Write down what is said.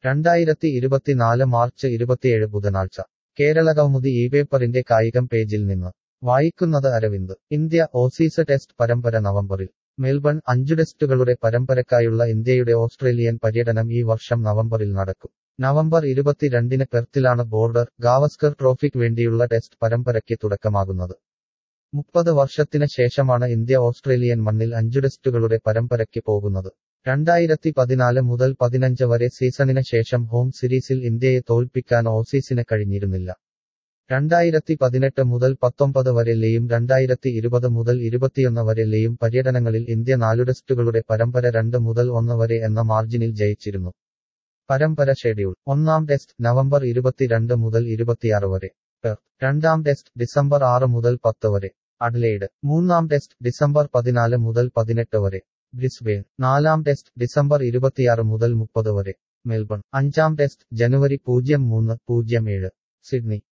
2024 March 27 ബുധനാഴ്ച കേരളകൗമുദി പേപ്പറിന്റെ കായികം പേജിൽ നിന്ന് വായിക്കുന്നത് അരവിന്ദ്. ഇന്ത്യ ഓസീസ് ടെസ്റ്റ് പരമ്പര നവംബറിൽ. മെൽബൺ. 5 ടെസ്റ്റുകളുടെ പരമ്പരക്കായുള്ള ഇന്ത്യയുടെ ഓസ്ട്രേലിയൻ പര്യടനം ഈ വർഷം നവംബറിൽ നടക്കും. നവംബർ 22-ന് പെർത്തിലാണ് ബോർഡർ ഗാവസ്കർ ട്രോഫിക്ക് വേണ്ടിയുള്ള ടെസ്റ്റ് പരമ്പരയ്ക്ക് തുടക്കമാകുന്നത്. 30 വർഷത്തിന് ശേഷമാണ് ഇന്ത്യ ഓസ്ട്രേലിയൻ മണ്ണിൽ 5 ടെസ്റ്റുകളുടെ പരമ്പരയ്ക്ക് പോകുന്നത്. 2014 മുതൽ 15 വരെ സീസണിന് ശേഷം ഹോം സീരീസിൽ ഇന്ത്യയെ തോൽപ്പിക്കാൻ ഓസീസിന് കഴിഞ്ഞിരുന്നില്ല. 2018 മുതൽ 19 വരെ ലെയും 2020 മുതൽ 21 വരെ ലെയും പര്യടനങ്ങളിൽ ഇന്ത്യ 4 ടെസ്റ്റുകളുടെ പരമ്പര 2 മുതൽ 1 വരെ എന്ന മാർജിനിൽ ജയിച്ചിരുന്നു. പരമ്പര ഷെഡ്യൂൾ. ഒന്നാം ടെസ്റ്റ് നവംബർ 22 മുതൽ 26 വരെ. പെർത്ത്. രണ്ടാം ടെസ്റ്റ് ഡിസംബർ 6 മുതൽ 10 വരെ. അഡ്ലെയ്ഡ്. മൂന്നാം ടെസ്റ്റ് ഡിസംബർ 14 മുതൽ 18 വരെ. ബ്രിസ്ബെയിൻ. നാലാം ടെസ്റ്റ് ഡിസംബർ 26 മുതൽ 30 വരെ. മെൽബൺ. അഞ്ചാം ടെസ്റ്റ് ജനുവരി 03-07. സിഡ്നി.